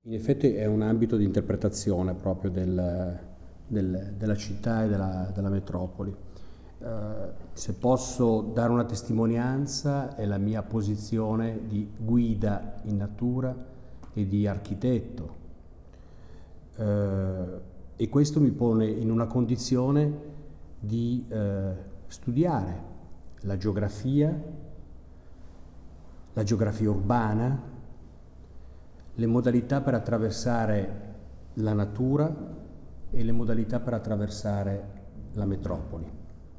In effetti è un ambito di interpretazione proprio della città e della metropoli. Se posso dare una testimonianza, è la mia posizione di guida in natura e di architetto. E questo mi pone in una condizione di studiare la geografia urbana, le modalità per attraversare la natura e le modalità per attraversare la metropoli.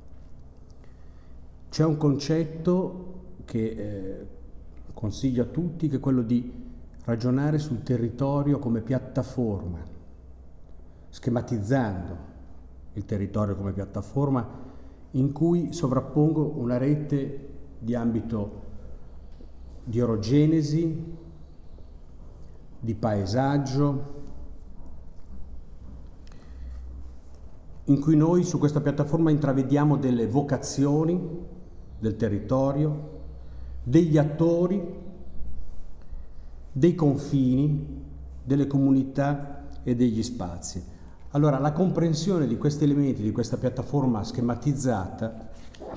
C'è un concetto che consiglio a tutti, che è quello di ragionare sul territorio come piattaforma, schematizzando il territorio come piattaforma in cui sovrappongo una rete di ambito di orogenesi, di paesaggio, in cui noi su questa piattaforma intravediamo delle vocazioni del territorio, degli attori, dei confini, delle comunità e degli spazi. Allora, la comprensione di questi elementi, di questa piattaforma schematizzata,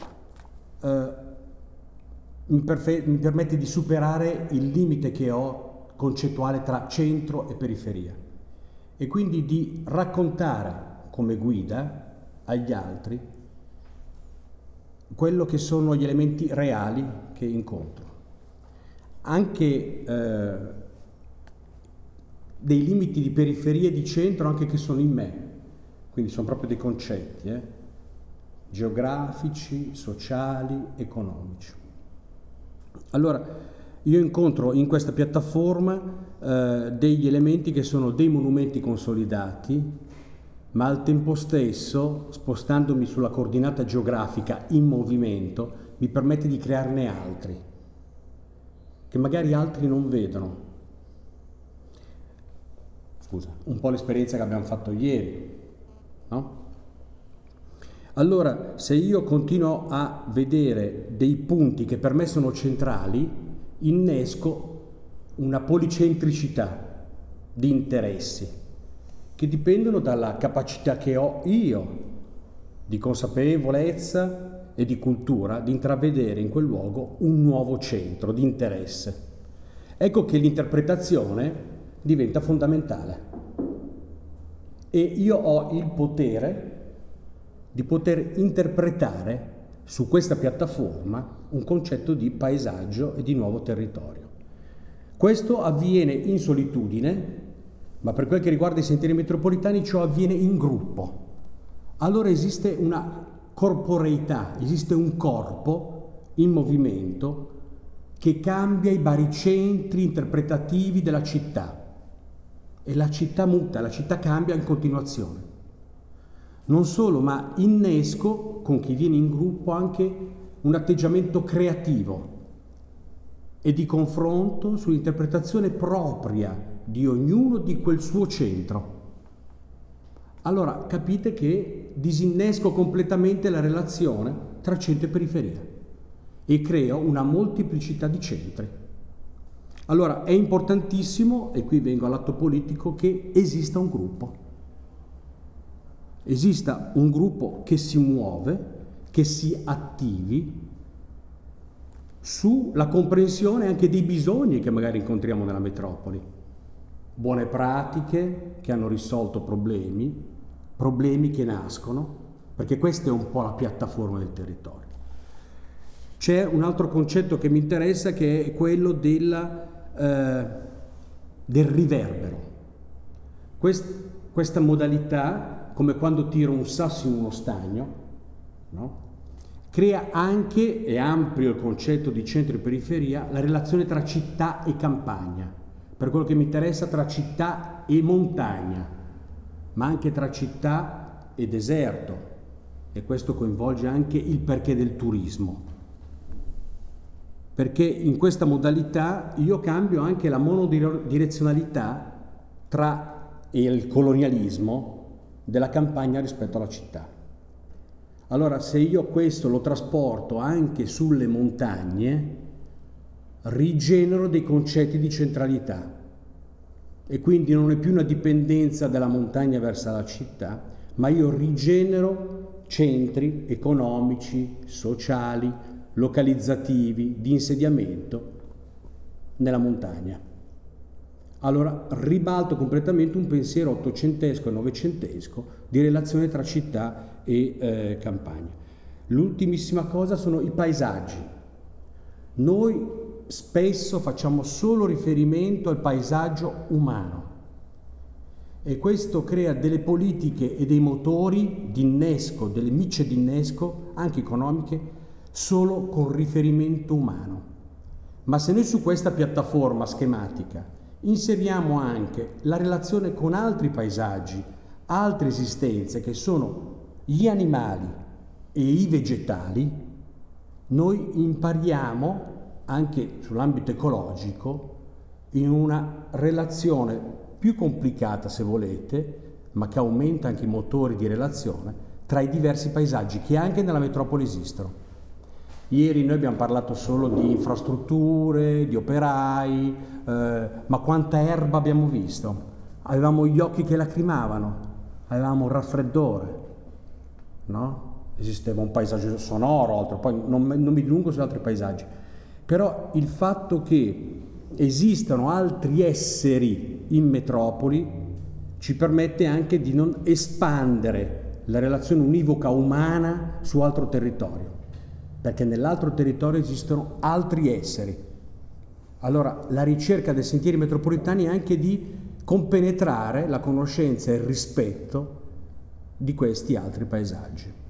mi permette di superare il limite che ho concettuale tra centro e periferia, e quindi di raccontare come guida agli altri quello che sono gli elementi reali che incontro. Anche dei limiti di periferia e di centro anche che sono in me, quindi sono proprio dei concetti geografici, sociali, economici. Allora, io incontro in questa piattaforma degli elementi che sono dei monumenti consolidati, ma al tempo stesso, spostandomi sulla coordinata geografica in movimento, mi permette di crearne altri, che magari altri non vedono. Scusa, un po' l'esperienza che abbiamo fatto ieri, no? Allora, se io continuo a vedere dei punti che per me sono centrali, innesco una policentricità di interessi che dipendono dalla capacità che ho io di consapevolezza e di cultura di intravedere in quel luogo un nuovo centro di interesse. Ecco che l'interpretazione diventa fondamentale e io ho il potere di poter interpretare su questa piattaforma un concetto di paesaggio e di nuovo territorio. Questo avviene in solitudine, ma per quel che riguarda i sentieri metropolitani ciò avviene in gruppo. Allora esiste una corporeità, esiste un corpo in movimento che cambia i baricentri interpretativi della città e la città muta, la città cambia in continuazione. Non solo, ma innesco con chi viene in gruppo anche un atteggiamento creativo e di confronto sull'interpretazione propria di ognuno di quel suo centro. Allora capite che disinnesco completamente la relazione tra centro e periferia e creo una molteplicità di centri. Allora è importantissimo, e qui vengo all'atto politico, che esista un gruppo. Esista un gruppo che si muove, che si attivi sulla comprensione anche dei bisogni che magari incontriamo nella metropoli. Buone pratiche che hanno risolto problemi che nascono, perché questa è un po' la piattaforma del territorio. C'è un altro concetto che mi interessa, che è quello del riverbero. Questa modalità, come quando tiro un sasso in uno stagno, no? Crea anche, e ampio il concetto di centro e periferia, la relazione tra città e campagna, per quello che mi interessa tra città e montagna, ma anche tra città e deserto, e questo coinvolge anche il perché del turismo, perché in questa modalità io cambio anche la monodirezionalità e il colonialismo della campagna rispetto alla città. Allora, se io questo lo trasporto anche sulle montagne, rigenero dei concetti di centralità, e quindi non è più una dipendenza dalla montagna verso la città, ma io rigenero centri economici, sociali, localizzativi, di insediamento nella montagna. Allora ribalto completamente un pensiero ottocentesco e novecentesco di relazione tra città e campagna. L'ultimissima cosa sono i paesaggi. Noi spesso facciamo solo riferimento al paesaggio umano e questo crea delle politiche e dei motori di innesco, delle micce di innesco, anche economiche, solo con riferimento umano. Ma se noi su questa piattaforma schematica inseriamo anche la relazione con altri paesaggi, altre esistenze che sono gli animali e i vegetali, noi impariamo anche sull'ambito ecologico in una relazione più complicata, se volete, ma che aumenta anche i motori di relazione tra i diversi paesaggi che anche nella metropoli esistono. Ieri noi abbiamo parlato solo di infrastrutture, di operai, ma quanta erba abbiamo visto? Avevamo gli occhi che lacrimavano, avevamo un raffreddore, no? Esisteva un paesaggio sonoro, altro, poi non mi dilungo su altri paesaggi. Però il fatto che esistano altri esseri in metropoli ci permette anche di non espandere la relazione univoca umana su altro territorio, perché nell'altro territorio esistono altri esseri. Allora la ricerca dei sentieri metropolitani è anche di compenetrare la conoscenza e il rispetto di questi altri paesaggi.